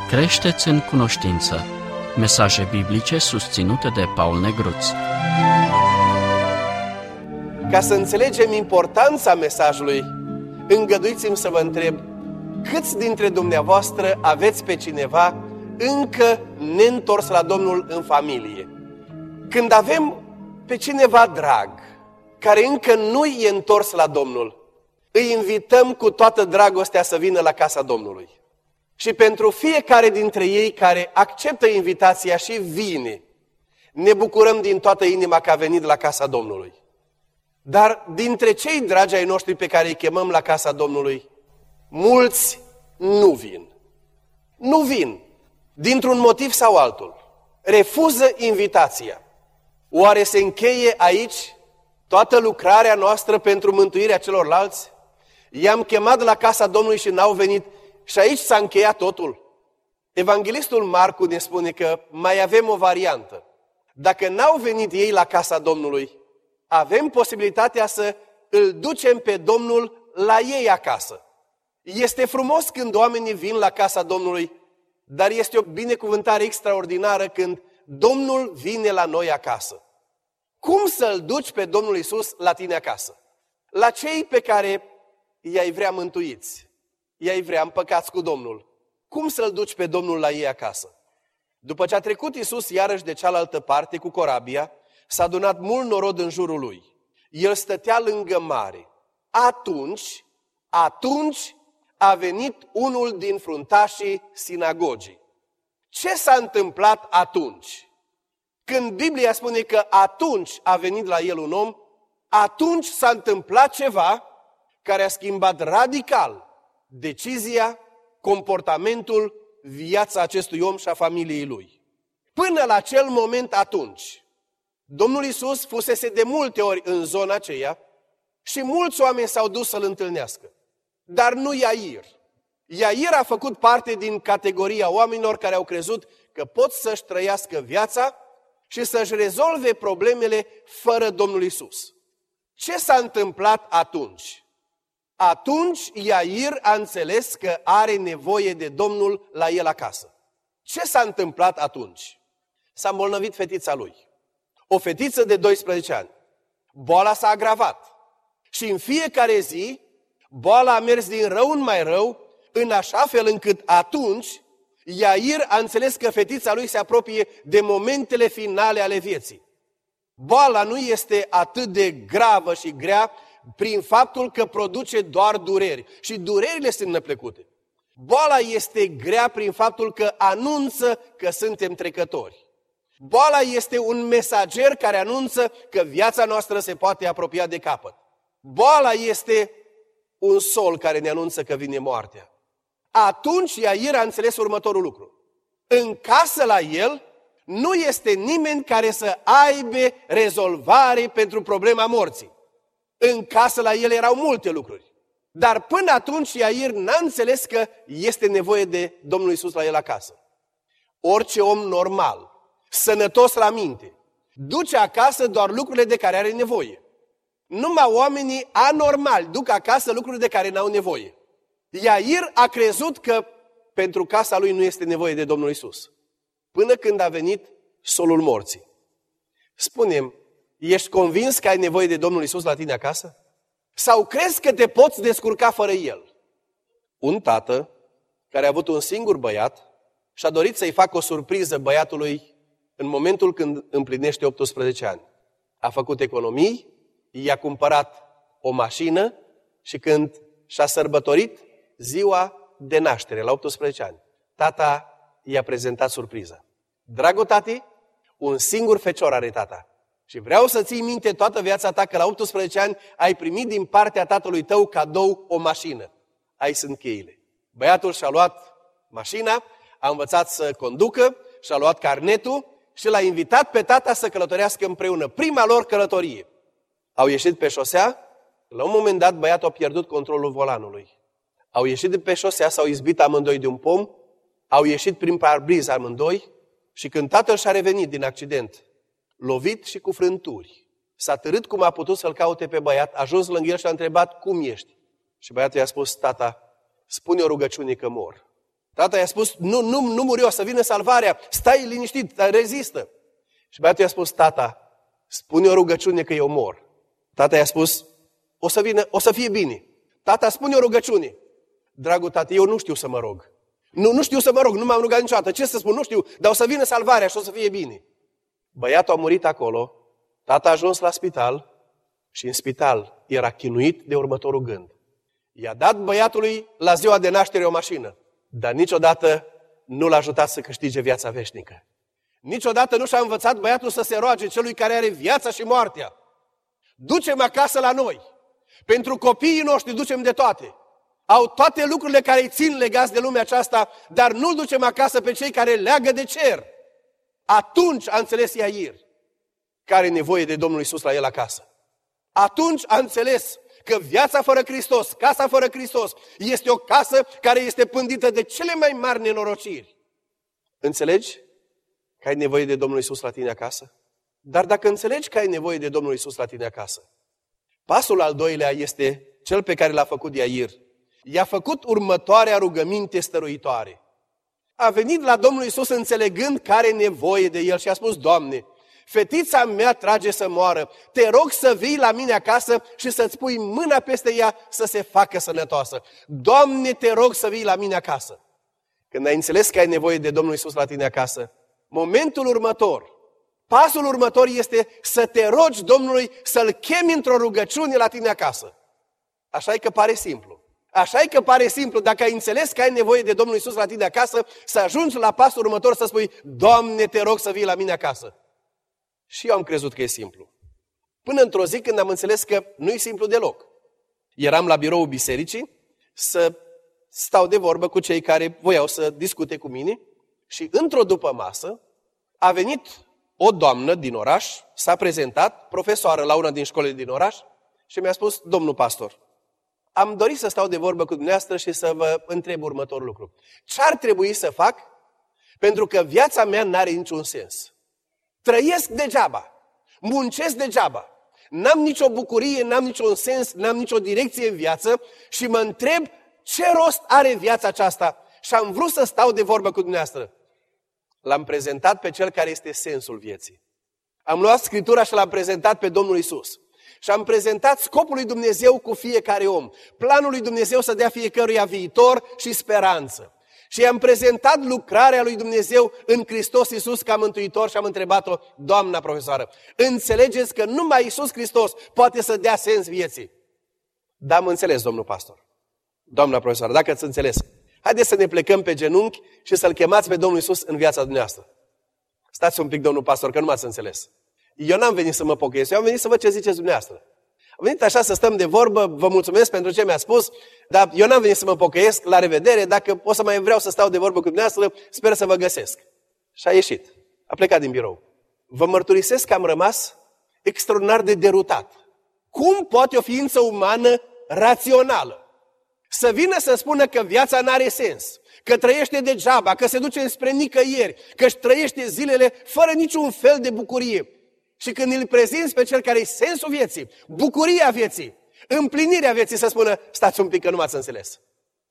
Creșteți în cunoștință. Mesaje biblice susținute de Paul Negruț. Ca să înțelegem importanța mesajului, îngăduiți-mi să vă întreb: câți dintre dumneavoastră aveți pe cineva încă neîntors la Domnul în familie? Când avem pe cineva drag, care încă nu e întors la Domnul, îi invităm cu toată dragostea să vină la casa Domnului. Și pentru fiecare dintre ei care acceptă invitația și vine, ne bucurăm din toată inima că a venit la casa Domnului. Dar dintre cei dragi ai noștri pe care îi chemăm la casa Domnului, mulți nu vin. Nu vin, dintr-un motiv sau altul. Refuză invitația. Oare se încheie aici toată lucrarea noastră pentru mântuirea celorlalți? I-am chemat la casa Domnului și n-au venit și aici s-a încheiat totul? Evanghelistul Marcu ne spune că mai avem o variantă. Dacă n-au venit ei la casa Domnului, avem posibilitatea să îl ducem pe Domnul la ei acasă. Este frumos când oamenii vin la casa Domnului, dar este o binecuvântare extraordinară când Domnul vine la noi acasă. Cum să-L duci pe Domnul Iisus la tine acasă? La cei pe care i-ai vrea mântuiți, i-ai vrea împăcați cu Domnul. Cum să-L duci pe Domnul la ei acasă? După ce a trecut Iisus iarăși de cealaltă parte cu corabia, s-a adunat mult norod în jurul lui. El stătea lângă mare. Atunci a venit unul din fruntașii sinagogii. Ce s-a întâmplat atunci? Când Biblia spune că atunci a venit la el un om, atunci s-a întâmplat ceva care a schimbat radical decizia, comportamentul, viața acestui om și a familiei lui. Până la acel moment atunci, Domnul Iisus fusese de multe ori în zona aceea și mulți oameni s-au dus să-L întâlnească. Dar nu Iair. Iair a făcut parte din categoria oamenilor care au crezut că pot să-și trăiască viața și să-și rezolve problemele fără Domnul Iisus. Ce s-a întâmplat atunci? Atunci Iair a înțeles că are nevoie de Domnul la el acasă. Ce s-a întâmplat atunci? S-a îmbolnăvit fetița lui. O fetiță de 12 ani. Boala s-a agravat. Și în fiecare zi, boala a mers din rău în mai rău, în așa fel încât atunci Iair a înțeles că fetița lui se apropie de momentele finale ale vieții. Boala nu este atât de gravă și grea prin faptul că produce doar dureri. Și durerile sunt neplăcute. Boala este grea prin faptul că anunță că suntem trecători. Boala este un mesager care anunță că viața noastră se poate apropia de capăt. Boala este un sol care ne anunță că vine moartea. Atunci Iair a înțeles următorul lucru. În casă la el nu este nimeni care să aibă rezolvare pentru problema morții. În casă la el erau multe lucruri. Dar până atunci Iair n-a înțeles că este nevoie de Domnul Iisus la el acasă. Orice om normal, sănătos la minte, duce acasă doar lucrurile de care are nevoie. Numai oamenii anormali duc acasă lucruri de care n-au nevoie. Iair a crezut că pentru casa lui nu este nevoie de Domnul Iisus. Până când a venit solul morții. Spune-mi, ești convins că ai nevoie de Domnul Iisus la tine acasă? Sau crezi că te poți descurca fără El? Un tată care a avut un singur băiat și-a dorit să-i facă o surpriză băiatului în momentul când împlinește 18 ani. A făcut economii, i-a cumpărat o mașină și când și-a sărbătorit ziua de naștere, la 18 ani, tata i-a prezentat surpriza. Dragul tati, un singur fecior are tata. Și vreau să ții minte toată viața ta că la 18 ani ai primit din partea tatălui tău cadou o mașină. Aici sunt cheile. Băiatul și-a luat mașina, a învățat să conducă, și-a luat carnetul și l-a invitat pe tata să călătorească împreună. Prima lor călătorie. Au ieșit pe șosea, la un moment dat băiatul a pierdut controlul volanului. Au ieșit de pe șosea, s-au izbit amândoi de un pom, au ieșit prin parbriz amândoi și când tatăl și-a revenit din accident, lovit și cu frânturi, s-a târât cum a putut să-l caute pe băiat, a ajuns lângă el și a întrebat: cum ești? Și băiatul i-a spus: tata, spune o rugăciune că mor. Tata i-a spus, nu muri, o să vină salvarea, stai liniștit, dar rezistă. Și băiatul i-a spus, tata, spune o rugăciune că eu mor. Tata i-a spus, o să fie bine. Tata, spune o rugăciune. Dragul tată, eu nu știu să mă rog. Nu știu să mă rog, nu m-am rugat niciodată. Ce să spun, nu știu, dar o să vină salvarea și o să fie bine. Băiatul a murit acolo, tata a ajuns la spital și în spital era chinuit de următorul gând. I-a dat băiatului la ziua de naștere o mașină, dar niciodată nu l-a ajutat să câștige viața veșnică. Niciodată nu și-a învățat băiatul să se roage celui care are viața și moartea. Ducem acasă la noi. Pentru copiii noștri ducem de toate. Au toate lucrurile care îi țin legați de lumea aceasta, dar nu-l ducem acasă pe cei care leagă de cer. Atunci a înțeles Iair că are nevoie de Domnul Iisus la el acasă. Atunci a înțeles că viața fără Hristos, casa fără Hristos, este o casă care este pândită de cele mai mari nenorociri. Înțelegi că ai nevoie de Domnul Iisus la tine acasă? Dar dacă înțelegi că ai nevoie de Domnul Iisus la tine acasă, pasul al doilea este cel pe care l-a făcut Iair. I-a făcut următoarea rugăminte stăruitoare. A venit la Domnul Iisus înțelegând că are nevoie de el și a spus, Doamne, fetița mea trage să moară, te rog să vii la mine acasă și să-ți pui mâna peste ea să se facă sănătoasă. Doamne, te rog să vii la mine acasă. Când ai înțeles că ai nevoie de Domnul Iisus la tine acasă, momentul următor, pasul următor este să te rogi Domnului să-L chemi într-o rugăciune la tine acasă. Așa-i că pare simplu. Așa-i că pare simplu, dacă ai înțeles că ai nevoie de Domnul Iisus la tine acasă, să ajungi la pasul următor să spui, Doamne, te rog să vii la mine acasă. Și eu am crezut că e simplu. Până într-o zi când am înțeles că nu e simplu deloc. Eram la biroul bisericii să stau de vorbă cu cei care voiau să discute cu mine și într-o dupămasă a venit o doamnă din oraș, s-a prezentat, profesoară la una din școlile din oraș și mi-a spus, domnul pastor, am dorit să stau de vorbă cu dumneavoastră și să vă întreb următorul lucru. Ce ar trebui să fac pentru că viața mea n-are niciun sens? Trăiesc degeaba, muncesc degeaba, n-am nicio bucurie, n-am niciun sens, n-am nicio direcție în viață și mă întreb ce rost are viața aceasta și am vrut să stau de vorbă cu dumneavoastră. L-am prezentat pe cel care este sensul vieții. Am luat Scriptura și l-am prezentat pe Domnul Iisus. Și am prezentat scopul lui Dumnezeu cu fiecare om. Planul lui Dumnezeu să dea fiecăruia viitor și speranță. Și i-am prezentat lucrarea lui Dumnezeu în Hristos Iisus ca mântuitor și am întrebat-o, doamna profesoară, înțelegeți că numai Iisus Hristos poate să dea sens vieții? Da, am înțeles, domnul pastor. Doamna profesoară, dacă ați înțeles, haideți să ne plecăm pe genunchi și să-L chemați pe Domnul Iisus în viața dumneavoastră. Stați un pic, domnul pastor, că nu m-ați înțeles. Eu n-am venit să mă pocăiesc, eu am venit să văd ce ziceți dumneavoastră. Am venit așa să stăm de vorbă, vă mulțumesc pentru ce mi-a spus, dar eu n-am venit să mă pocăiesc, la revedere, dacă o să mai vreau să stau de vorbă cu dumneavoastră, sper să vă găsesc. Și a ieșit, a plecat din birou. Vă mărturisesc că am rămas extraordinar de derutat. Cum poate o ființă umană rațională să vină să spună că viața n-are sens, că trăiește degeaba, că se duce spre nicăieri, că își trăiește zilele fără niciun fel de bucurie? Și când îl prezinți pe cel care e sensul vieții, bucuria vieții, împlinirea vieții, să spună, stați un pic că nu m-ați înțeles.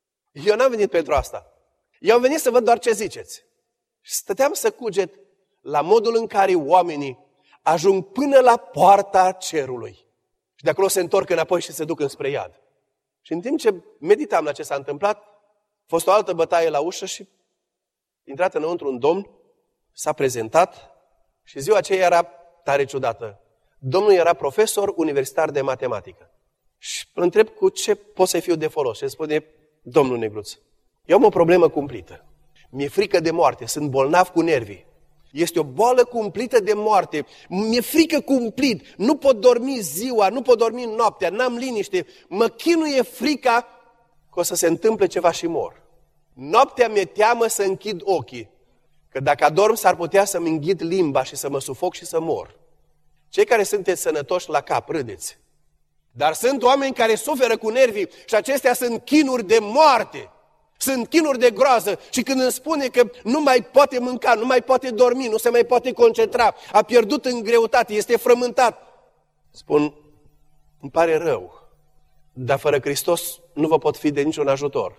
Eu n-am venit pentru asta. Eu am venit să văd doar ce ziceți. Și stăteam să cuget la modul în care oamenii ajung până la poarta cerului. Și de acolo se întorc înapoi și se duc înspre iad. Și în timp ce meditam la ce s-a întâmplat, a fost o altă bătaie la ușă și intrat înăuntru un domn, s-a prezentat și ziua aceea era tare ciudată. Domnul era profesor universitar de matematică. Și îl întreb cu ce pot să fiu de folos. Și îmi spune, domnul Negruț, eu am o problemă cumplită. Mi-e frică de moarte, sunt bolnav cu nervii. Este o boală cumplită de moarte. Mi-e frică cumplit. Nu pot dormi ziua, nu pot dormi noaptea, n-am liniște. Mă chinuie frica că o să se întâmple ceva și mor. Noaptea mi-e teamă să închid ochii. Că dacă adorm s-ar putea să-mi înghit limba și să mă sufoc și să mor. Cei care sunteți sănătoși la cap, râdeți. Dar sunt oameni care suferă cu nervii și acestea sunt chinuri de moarte. Sunt chinuri de groază și când îmi spune că nu mai poate mânca, nu mai poate dormi, nu se mai poate concentra, a pierdut în greutate, este frământat, spun, îmi pare rău, dar fără Hristos nu vă pot fi de niciun ajutor.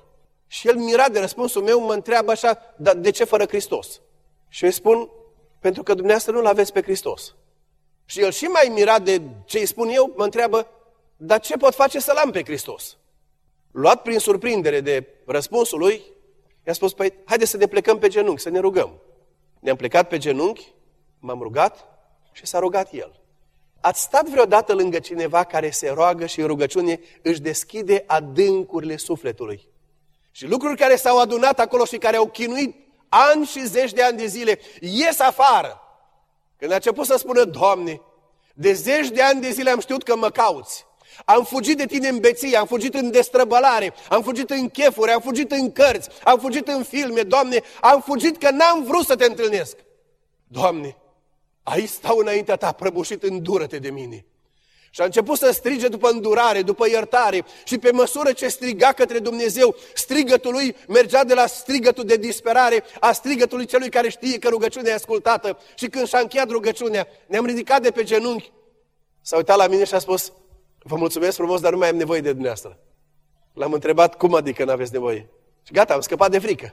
Și el, mirat de răspunsul meu, mă întreabă așa, dar de ce fără Hristos? Și eu îi spun, pentru că dumneavoastră nu-L aveți pe Hristos. Și el, și mai mirat de ce îi spun eu, mă întreabă, dar ce pot face să-L am pe Hristos? Luat prin surprindere de răspunsul lui, i-a spus, păi, haideți să ne plecăm pe genunchi, să ne rugăm. Ne-am plecat pe genunchi, m-am rugat și s-a rugat el. Ați stat vreodată lângă cineva care se roagă și în rugăciune își deschide adâncurile sufletului? Și lucruri care s-au adunat acolo și care au chinuit ani și zeci de ani de zile, ies afară. Când a început să spună, Doamne, de zeci de ani de zile am știut că mă cauți. Am fugit de tine în beție, am fugit în destrăbălare, am fugit în chefuri, am fugit în cărți, am fugit în filme, Doamne, am fugit că n-am vrut să te întâlnesc. Doamne, aici stau înaintea ta, prăbușit, îndură-te de mine. Și a început să strige după îndurare, după iertare și pe măsură ce striga către Dumnezeu, strigătul lui mergea de la strigătul de disperare a strigătului celui care știe că rugăciunea e ascultată. Și când și-a încheiat rugăciunea, ne-am ridicat de pe genunchi, s-a uitat la mine și a spus, vă mulțumesc frumos, dar nu mai am nevoie de dumneavoastră. L-am întrebat, cum adică nu aveți nevoie? Și gata, am scăpat de frică.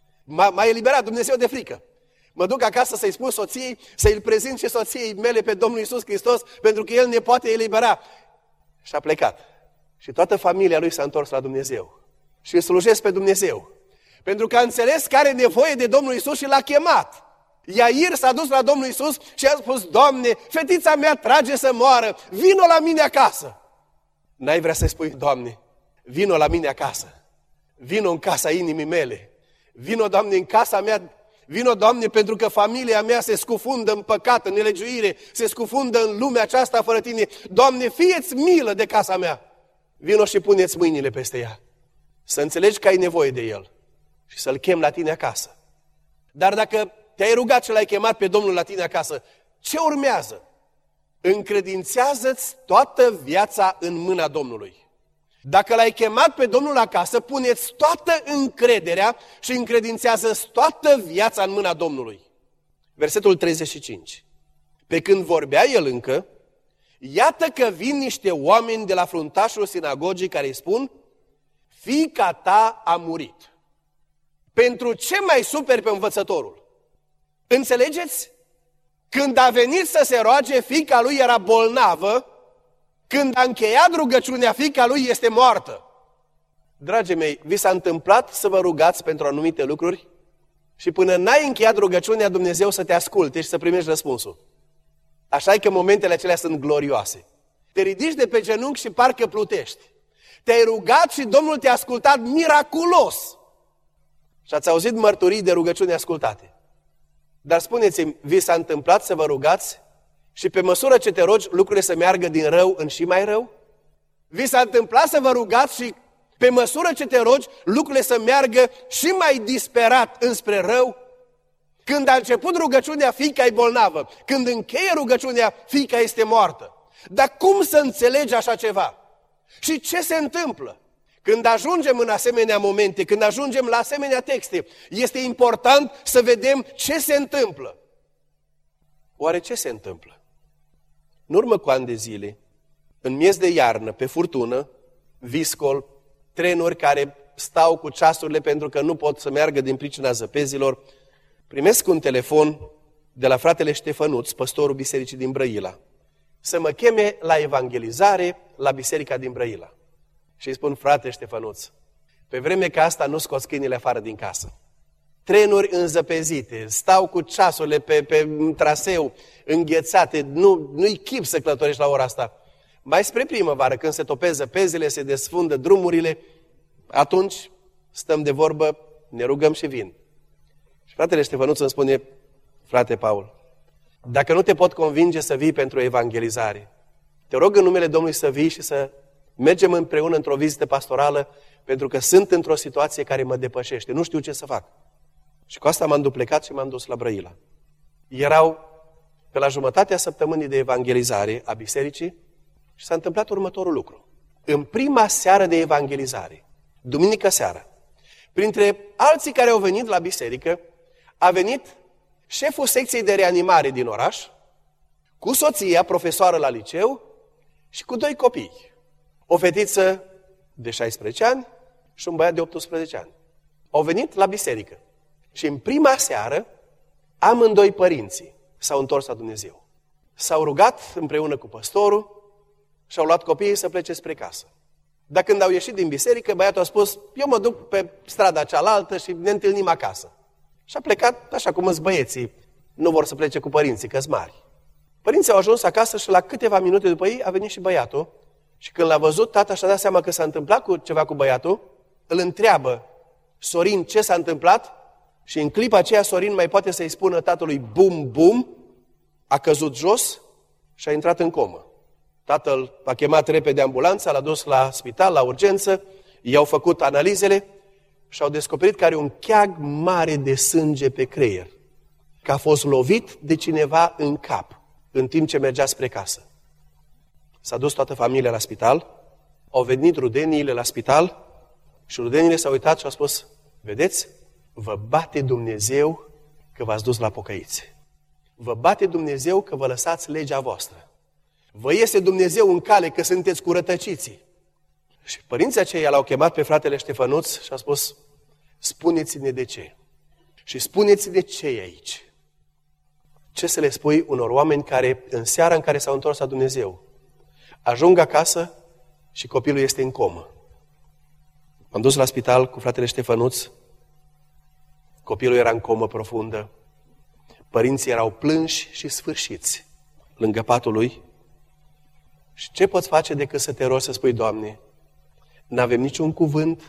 M-a eliberat Dumnezeu de frică. Mă duc acasă să-i spun soției, să-i prezint și soției mele pe Domnul Iisus Hristos, pentru că El ne poate elibera. Și a plecat. Și toată familia lui s-a întors la Dumnezeu. Și îl slujesc pe Dumnezeu. Pentru că a înțeles că are nevoie de Domnul Iisus și l-a chemat. Iair s-a dus la Domnul Iisus și a spus, Doamne, fetița mea trage să moară, vino la mine acasă. N-ai vrea să spui, Doamne, vino la mine acasă. Vino în casa inimii mele. Vino, Doamne, în casa mea. Vino, Doamne, pentru că familia mea se scufundă în păcat, în nelegiuire, se scufundă în lumea aceasta fără Tine. Doamne, fie-ți milă de casa mea. Vino și pune-ți mâinile peste ea. Să înțelegi că ai nevoie de El și să-L chem la tine acasă. Dar dacă te-ai rugat și L-ai chemat pe Domnul la tine acasă, ce urmează? Încredințează-ți toată viața în mâna Domnului. Dacă L-ai chemat pe Domnul acasă, pune-ți toată încrederea și încredințează-ți toată viața în mâna Domnului. Versetul 35. Pe când vorbea el încă, iată că vin niște oameni de la fruntașul sinagogii care îi spun, fiica ta a murit. Pentru ce mai superi pe învățătorul? Înțelegeți? Când a venit să se roage, fiica lui era bolnavă. Când a încheiat rugăciunea, fiica lui este moartă. Dragii mei, vi s-a întâmplat să vă rugați pentru anumite lucruri și până n-ai încheiat rugăciunea, Dumnezeu să te asculte și să primești răspunsul. Așa e că momentele acelea sunt glorioase. Te ridici de pe genunchi și parcă plutești. Te-ai rugat și Domnul te-a ascultat miraculos. Și ați auzit mărturii de rugăciuni ascultate. Dar spuneți-mi, vi s-a întâmplat să vă rugați și pe măsură ce te rogi, lucrurile să meargă din rău în și mai rău? Vi s-a întâmplat să vă rugați și pe măsură ce te rogi, lucrurile să meargă și mai disperat înspre rău? Când a început rugăciunea, fiica e bolnavă. Când încheie rugăciunea, fiica este moartă. Dar cum să înțelegi așa ceva? Și ce se întâmplă? Când ajungem în asemenea momente, când ajungem la asemenea texte, este important să vedem ce se întâmplă. Oare ce se întâmplă? În urmă cu ani de zile, în miez de iarnă, pe furtună, viscol, trenuri care stau cu ceasurile pentru că nu pot să meargă din pricina zăpezilor, primesc un telefon de la fratele Ștefănuț, păstorul bisericii din Brăila, să mă cheme la evangelizare la biserica din Brăila. Și îi spun, frate Ștefănuț, pe vreme că asta nu scoți câinile afară din casă. Trenuri înzăpezite, stau cu ceasurile pe traseu, înghețate, nu-i chip să călătorești la ora asta. Mai spre primăvară, când se topesc zăpezile, se desfundă drumurile, atunci stăm de vorbă, ne rugăm și vin. Și fratele Ștefănuț îmi spune, frate Paul, dacă nu te pot convinge să vii pentru evangelizare, te rog în numele Domnului să vii și să mergem împreună într-o vizită pastorală, pentru că sunt într-o situație care mă depășește, nu știu ce să fac. Și cu asta m-am duplecat și m-am dus la Brăila. Erau pe la jumătatea săptămânii de evangelizare a bisericii și s-a întâmplat următorul lucru. În prima seară de evangelizare, duminică seara, printre alții care au venit la biserică, a venit șeful secției de reanimare din oraș, cu soția, profesoară la liceu, și cu 2 copii. O fetiță de 16 ani și un băiat de 18 ani. Au venit la biserică. Și în prima seară, amândoi părinții s-au întors la Dumnezeu. S-au rugat împreună cu păstorul și au luat copiii să plece spre casă. Dar când au ieșit din biserică, băiatul a spus, eu mă duc pe strada cealaltă și ne întâlnim acasă. Și a plecat așa cum îți băieții nu vor să plece cu părinții, că-s mari. Părinții au ajuns acasă și la câteva minute după ei a venit și băiatul. Și când l-a văzut, tata și-a dat seama că s-a întâmplat ceva cu băiatul, îl întreabă Sorin ce s-a întâmplat și în clipa aceea Sorin mai poate să-i spună tatălui bum, bum, a căzut jos și a intrat în comă. Tatăl a chemat repede ambulanța, l-a dus la spital, la urgență, i-au făcut analizele și au descoperit că are un cheag mare de sânge pe creier, că a fost lovit de cineva în cap, în timp ce mergea spre casă. S-a dus toată familia la spital, au venit rudeniile la spital și rudeniile s-au uitat și au spus, vedeți, vă bate Dumnezeu că v-ați dus la pocăiți. Vă bate Dumnezeu că vă lăsați legea voastră. Vă iese Dumnezeu în cale că sunteți cu rătăciții. Și părinții aceia l-au chemat pe fratele Ștefănuț și a spus, spuneți-ne de ce. Și spuneți de ce e aici. Ce să le spui unor oameni care, în seara în care s-au întors la Dumnezeu, ajung acasă și copilul este în comă. M-am dus la spital cu fratele Ștefănuț, copilul era în comă profundă, părinții erau plânși și sfârșiți lângă patul lui. Și ce poți face decât să te rogi să spui, Doamne, n-avem niciun cuvânt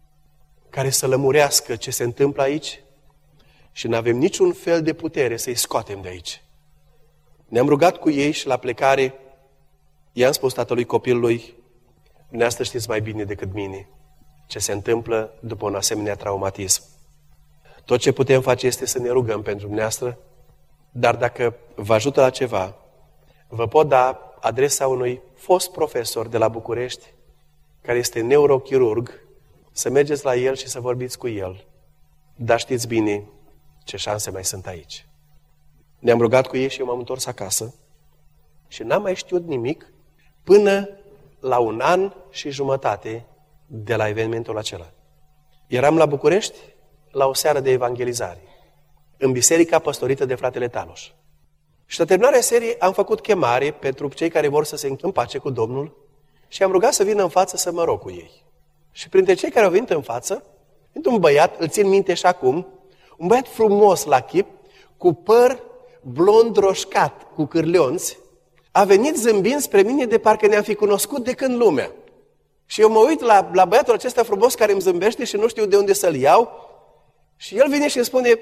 care să lămurească ce se întâmplă aici și n-avem niciun fel de putere să-i scoatem de aici. Ne-am rugat cu ei și la plecare i-am spus tatălui copilului, dumneavoastră știți mai bine decât mine ce se întâmplă după un asemenea traumatism. Tot ce putem face este să ne rugăm pentru dumneavoastră, dar dacă vă ajută la ceva, vă pot da adresa unui fost profesor de la București, care este neurochirurg, să mergeți la el și să vorbiți cu el. Dar știți bine ce șanse mai sunt aici. Ne-am rugat cu ei și eu m-am întors acasă și n-am mai știut nimic până la 1 an și jumătate de la evenimentul acela. Eram la București la o seară de evangelizare, în biserica păstorită de fratele Taloș. Și la terminarea serii am făcut chemare pentru cei care vor să se împace cu Domnul și am rugat să vină în față să mă rog cu ei. Și printre cei care au venit în față, un băiat, îl țin minte și acum, un băiat frumos la chip, cu păr blond roșcat, cu cârleonți, a venit zâmbind spre mine de parcă ne-am fi cunoscut de când lumea. Și eu mă uit la băiatul acesta frumos care îmi zâmbește și nu știu de unde să-l iau. Și el vine și îmi spune,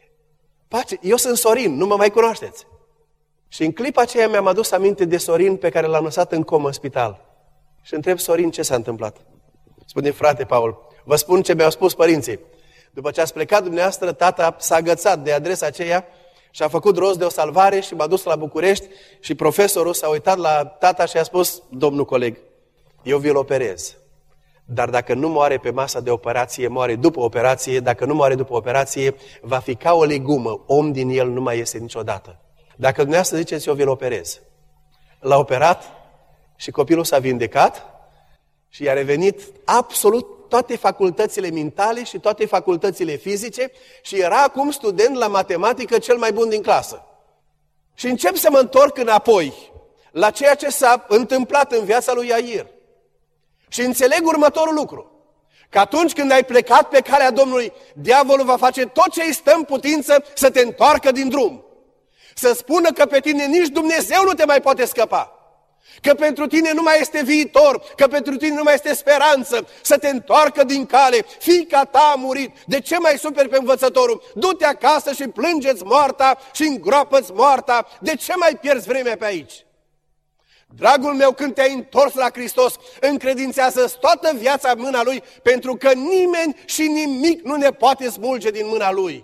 pace, eu sunt Sorin, nu mă mai cunoașteți. Și în clipa aceea mi-am adus aminte de Sorin pe care l-am lăsat în comă în spital. Și întreb Sorin ce s-a întâmplat. Spune, frate Paul, vă spun ce mi-au spus părinții. După ce ați plecat dumneavoastră, tata s-a agățat de adresa aceea și a făcut rost de o salvare și m-a dus la București și profesorul s-a uitat la tata și a spus, domnul coleg, eu vi-l operez. Dar dacă nu moare pe masa de operație, moare după operație. Dacă nu moare după operație, va fi ca o legumă. Om din el nu mai iese niciodată. Dacă dumneavoastră ziceți, eu vi-l operez. L-a operat și copilul s-a vindecat și i-a revenit absolut toate facultățile mentale și toate facultățile fizice și era acum student la matematică cel mai bun din clasă. Și încep să mă întorc înapoi la ceea ce s-a întâmplat în viața lui Iair. Și înțeleg următorul lucru, că atunci când ai plecat pe calea Domnului, diavolul va face tot ce îi stă în putință să te întoarcă din drum. Să spună că pe tine nici Dumnezeu nu te mai poate scăpa, că pentru tine nu mai este viitor, că pentru tine nu mai este speranță, să te întoarcă din cale. Fiica ta a murit, de ce mai superi pe învățătorul? Du-te acasă și plângeți moarta și îngroapă-ți moarta, de ce mai pierzi vremea pe aici? Dragul meu, când te-ai întors la Hristos, încredințează-ți toată viața în mâna Lui, pentru că nimeni și nimic nu ne poate smulge din mâna Lui.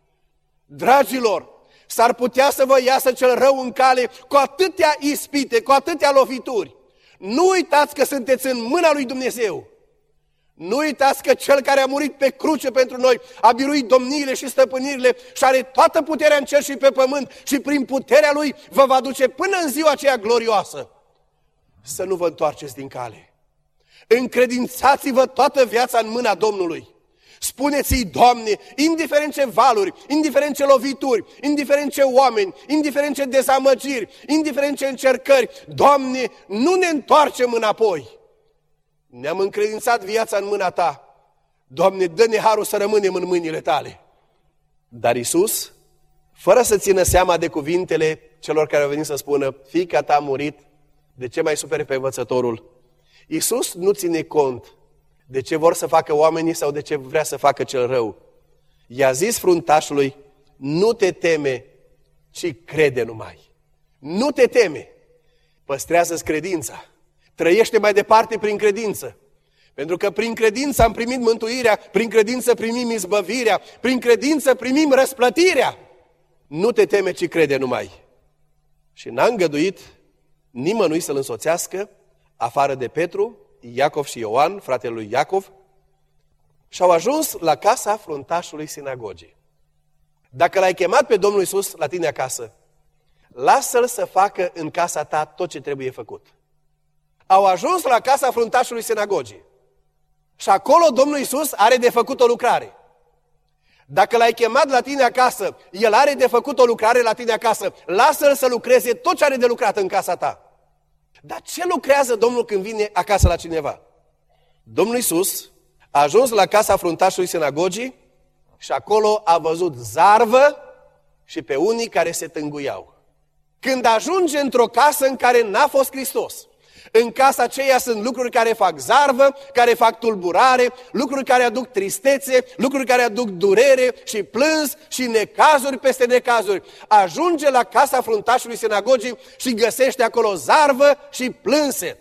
Dragilor, s-ar putea să vă iasă cel rău în cale cu atâtea ispite, cu atâtea lovituri. Nu uitați că sunteți în mâna lui Dumnezeu. Nu uitați că Cel care a murit pe cruce pentru noi a biruit domniile și stăpânirile și are toată puterea în cer și pe pământ și prin puterea Lui vă va duce până în ziua aceea glorioasă. Să nu vă întoarceți din cale. Încredințați-vă toată viața în mâna Domnului. Spuneți-i, Doamne, indiferent ce valuri, indiferent ce lovituri, indiferent ce oameni, indiferent ce dezamăgiri, indiferent ce încercări, Doamne, nu ne întoarcem înapoi. Ne-am încredințat viața în mâna Ta. Doamne, dă-ne harul să rămânem în mâinile Tale. Dar Iisus, fără să țină seama de cuvintele celor care au venit să spună, fiica ta a murit, de ce mai superi pe învățătorul? Iisus nu ține cont de ce vor să facă oamenii sau de ce vrea să facă cel rău. I-a zis fruntașului, nu te teme, ci crede numai. Nu te teme. Păstrează-ți credința. Trăiește mai departe prin credință. Pentru că prin credință am primit mântuirea, prin credință primim izbăvirea, prin credință primim răsplătirea. Nu te teme, ci crede numai. Și n-a îngăduit nimănui să-l însoțească, afară de Petru, Iacov și Ioan, fratele lui Iacov, și au ajuns la casa fruntașului sinagogii. Dacă l-ai chemat pe Domnul Iisus la tine acasă, lasă-l să facă în casa ta tot ce trebuie făcut. Au ajuns la casa fruntașului sinagogii. Și acolo Domnul Iisus are de făcut o lucrare. Dacă l-ai chemat la tine acasă, El are de făcut o lucrare la tine acasă. Lasă-l să lucreze tot ce are de lucrat în casa ta. Dar ce lucrează Domnul când vine acasă la cineva? Domnul Iisus a ajuns la casa fruntașului sinagogii și acolo a văzut zarvă și pe unii care se tânguiau. Când ajunge într-o casă în care n-a fost Hristos, în casa aceea sunt lucruri care fac zarvă, care fac tulburare, lucruri care aduc tristețe, lucruri care aduc durere și plâns și necazuri peste necazuri. Ajunge la casa fruntașului sinagogii și găsește acolo zarvă și plânset.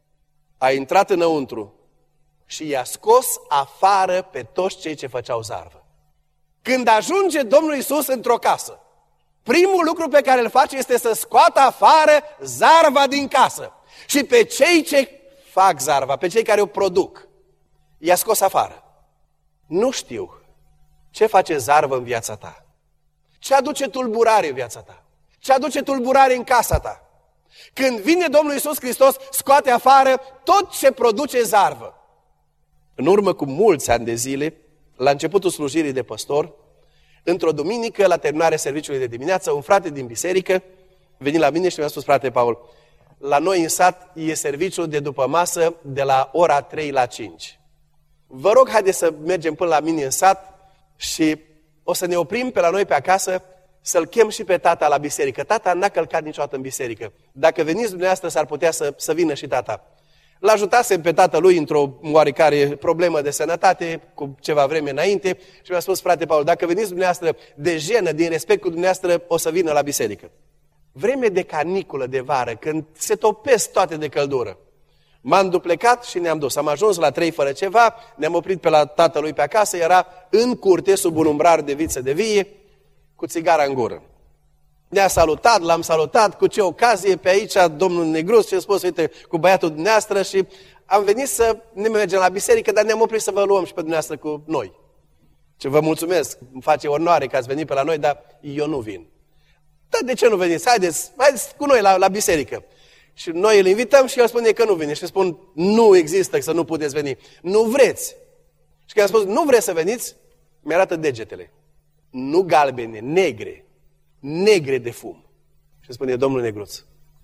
A intrat înăuntru și i-a scos afară pe toți cei ce făceau zarvă. Când ajunge Domnul Iisus într-o casă, primul lucru pe care îl face este să scoată afară zarva din casă. Și pe cei ce fac zarva, pe cei care o produc, i-a scos afară. Nu știu ce face zarvă în viața ta. Ce aduce tulburare în viața ta. Ce aduce tulburare în casa ta. Când vine Domnul Iisus Hristos, scoate afară tot ce produce zarvă. În urmă cu mulți ani de zile, la începutul slujirii de păstor, într-o duminică, la terminarea serviciului de dimineață, un frate din biserică a venit la mine și mi-a spus, frate Paul, la noi în sat e serviciul de după masă de la ora 3 la 5. Vă rog, haideți să mergem până la mine în sat și o să ne oprim pe la noi pe acasă să-l chem și pe tata la biserică. Tata n-a călcat niciodată în biserică. Dacă veniți dumneavoastră, s-ar putea să vină și tata. L-ajutasem pe tatălui într-o oarecare problemă de sănătate cu ceva vreme înainte și mi-a spus, frate Paul, dacă veniți dumneavoastră de jenă, din respect cu dumneavoastră, o să vină la biserică. Vreme de caniculă de vară, când se topesc toate de căldură. M-am duplecat și ne-am dus. Am ajuns la 3 fără ceva, ne-am oprit pe la tatălui pe acasă, era în curte, sub un umbrar de viță de vie, cu țigara în gură. Ne-a salutat, l-am salutat, cu ce ocazie, pe aici domnul Negruț și a spus, uite, cu băiatul dumneavoastră și am venit să ne mergem la biserică, dar ne-am oprit să vă luăm și pe dumneavoastră cu noi. Și vă mulțumesc, îmi face onoare că ați venit pe la noi, dar eu nu vin. Dar de ce nu veniți? Haideți cu noi la biserică. Și noi îl invităm și el spune că nu vine. Și spun, nu există să nu puteți veni. Nu vreți. Și când am spus, nu vreți să veniți, mi-arată degetele. Nu galbene, negre. Negre de fum. Și spune, domnul Negruț,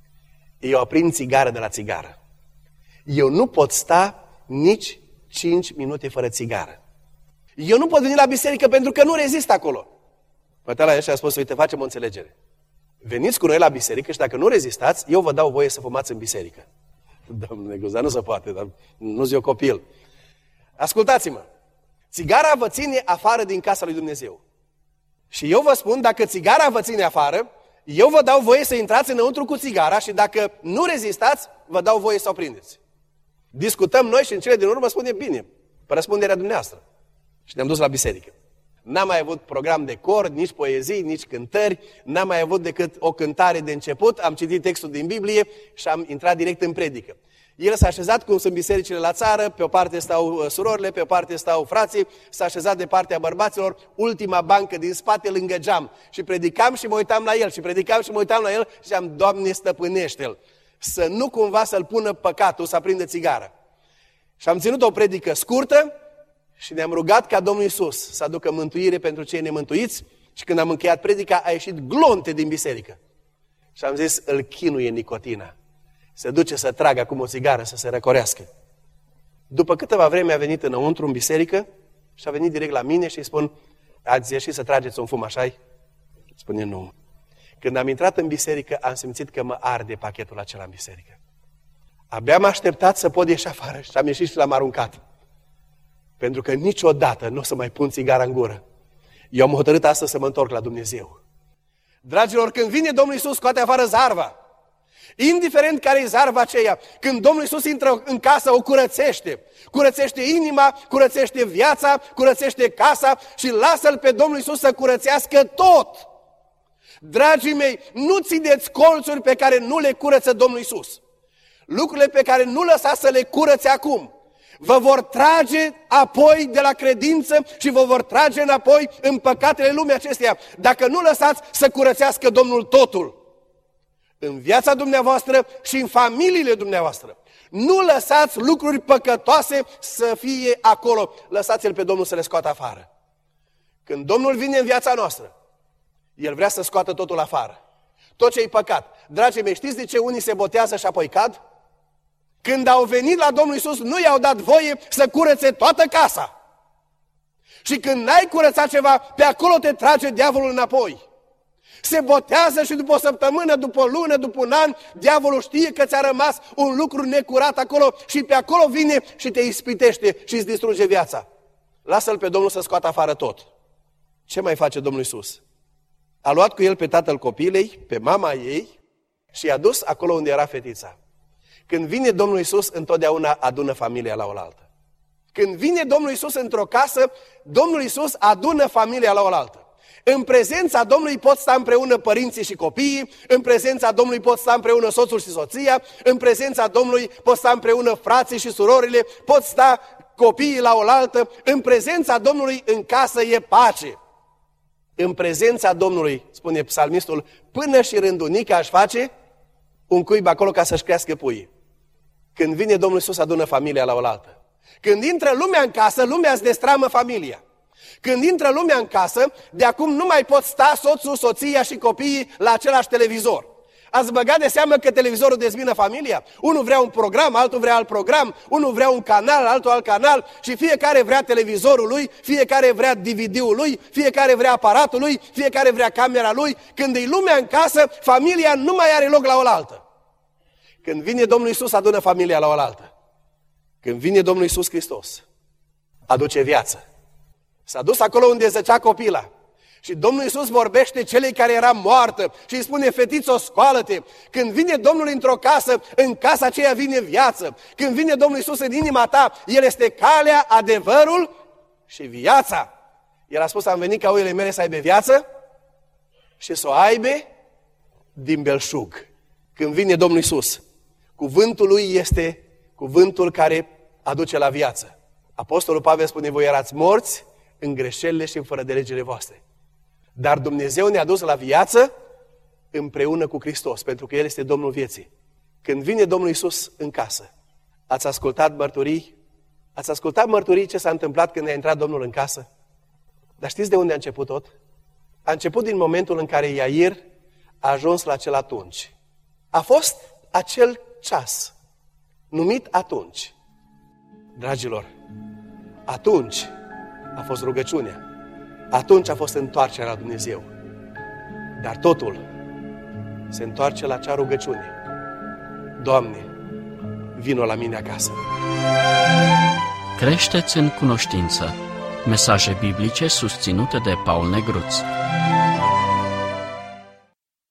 eu aprind țigară de la țigară. Eu nu pot sta nici 5 minute fără țigară. Eu nu pot veni la biserică pentru că nu rezist acolo. Păi la el și a spus, uite, facem o înțelegere. Veniți cu noi la biserică și dacă nu rezistați, eu vă dau voie să fumați în biserică. Domnul Negruț, dar nu se poate, dar nu-s eu copil. Ascultați-mă, țigara vă ține afară din casa lui Dumnezeu. Și eu vă spun, dacă țigara vă ține afară, eu vă dau voie să intrați înăuntru cu țigara și dacă nu rezistați, vă dau voie să o prindeți. Discutăm noi și în cele din urmă spune, bine, pe răspunderea dumneavoastră. Și ne-am dus la biserică. N-am mai avut program de cor, nici poezii, nici cântări, n-am mai avut decât o cântare de început, am citit textul din Biblie și am intrat direct în predică. El s-a așezat, cum sunt bisericile la țară, pe o parte stau surorile, pe o parte stau frații, s-a așezat de partea bărbaților, ultima bancă din spate lângă geam. Și predicam și mă uitam la el, și predicam și mă uitam la el și ziceam, Doamne, stăpânește-l, să nu cumva să-l pună păcatul, să aprindă țigară. Și am ținut o predică scurtă Și ne-am rugat ca Domnul Iisus să aducă mântuire pentru cei nemântuiți și când am încheiat predica a ieșit glonte din biserică. Și am zis, îl chinuie nicotina. Se duce să tragă acum o țigară, să se răcorească. După câteva vreme a venit înăuntru în biserică și a venit direct la mine și îi spun, ați ieșit să trageți un fum, așa-i? Spune, nu. Când am intrat în biserică, am simțit că mă arde pachetul acela în biserică. Abia am așteptat să pot ieși afară și am ieșit și l-am aruncat. Pentru că niciodată nu o să mai pun țigara în gură. Eu am hotărât astăzi să mă întorc la Dumnezeu. Dragilor, când vine Domnul Iisus, scoate afară zarva. Indiferent care e zarva aceea, când Domnul Iisus intră în casă, o curățește. Curățește inima, curățește viața, curățește casa și lasă-L pe Domnul Iisus să curățească tot. Dragii mei, nu țineți colțuri pe care nu le curăță Domnul Iisus. Lucrurile pe care nu lăsați să le curățe acum, vă vor trage apoi de la credință și vă vor trage înapoi în păcatele lumii acesteia, dacă nu lăsați să curățească Domnul totul. În viața dumneavoastră și în familiile dumneavoastră. Nu lăsați lucruri păcătoase să fie acolo. Lăsați-L pe Domnul să le scoată afară. Când Domnul vine în viața noastră, El vrea să scoată totul afară. Tot ce e păcat. Dragii mei, știți de ce unii se botează și apoi cad? Când au venit la Domnul Iisus, nu i-au dat voie să curățe toată casa. Și când n-ai curățat ceva, pe acolo te trage diavolul înapoi. Se botează și după o săptămână, după o lună, după un an, diavolul știe că ți-a rămas un lucru necurat acolo și pe acolo vine și te ispitește și îți distruge viața. Lasă-L pe Domnul să scoată afară tot. Ce mai face Domnul Iisus? A luat cu El pe tatăl copilei, pe mama ei și i-a dus acolo unde era fetița. Când vine Domnul Iisus, întotdeauna adună familia la oaltă. Când vine Domnul Iisus într-o casă, Domnul Iisus adună familia la oaltă. În prezența Domnului pot sta împreună părinții și copiii, în prezența Domnului pot sta împreună soțul și soția, în prezența Domnului pot sta împreună frații și surorile, pot sta copiii la oaltă, în prezența Domnului în casă e pace. În prezența Domnului, spune psalmistul, până și rândunica aș face un cuib acolo ca să-și crească puii. Când vine Domnul Iisus, adună familia la oaltă. Când intră lumea în casă, lumea îți destramă familia. Când intră lumea în casă, de acum nu mai pot sta soțul, soția și copiii la același televizor. Ați băgat de seamă că televizorul dezbină familia? Unul vrea un program, altul vrea alt program, unul vrea un canal, altul alt canal și fiecare vrea televizorul lui, fiecare vrea DVD-ul lui, fiecare vrea aparatul lui, fiecare vrea camera lui. Când e lumea în casă, familia nu mai are loc la oaltă. Când vine Domnul Iisus, adună familia la oaltă. Când vine Domnul Iisus Hristos, aduce viață. S-a dus acolo unde zăcea copila. Și Domnul Iisus vorbește celei care era moartă și îi spune, fetițo, scoală-te. Când vine Domnul într-o casă, în casa aceea vine viață. Când vine Domnul Iisus în inima ta, El este calea, adevărul și viața. El a spus, am venit ca oile mele să aibă viață și să o aibă din belșug. Când vine Domnul Iisus, cuvântul Lui este cuvântul care aduce la viață. Apostolul Pavel spune, voi erați morți în greșelile și în fără de legile voastre. Dar Dumnezeu ne-a dus la viață împreună cu Hristos, pentru că El este Domnul vieții. Când vine Domnul Iisus în casă, ați ascultat mărturii? Ați ascultat mărturii ce s-a întâmplat când a intrat Domnul în casă? Dar știți de unde a început tot? A început din momentul în care Iair a ajuns la acel atunci. A fost acel ceas, numit atunci. Dragilor, atunci a fost rugăciunea. Atunci a fost întoarcerea la Dumnezeu. Dar totul se întoarce la acea rugăciune. Doamne, vino la mine acasă. Creșteți în cunoștință. Mesaje biblice susținute de Paul Negruț.